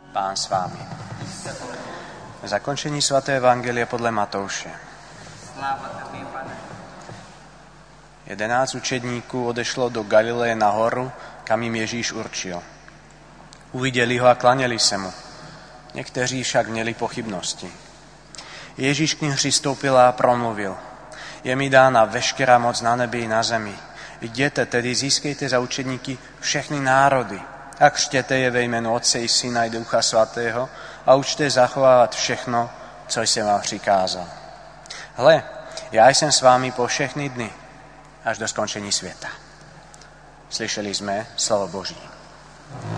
Pán s vámi. Zakončení svaté evangelie podle Matouše. 11 učedníků odešlo do Galileje na horu, kam jim Ježíš určil. Uviděli ho a klaněli se mu. Někteří však měli pochybnosti. Ježíš k nim přistoupil a promluvil. Je mi dána veškerá moc na nebi i na zemi. Jděte tedy, získejte za učedníky všechny národy a křtěte je ve jménu Otce i Syna i Ducha Svatého a učte zachovávat všechno, co jsem vám přikázal. Hle, já jsem s vámi po všechny dny, až do skončení světa. Slyšeli jsme slovo Boží.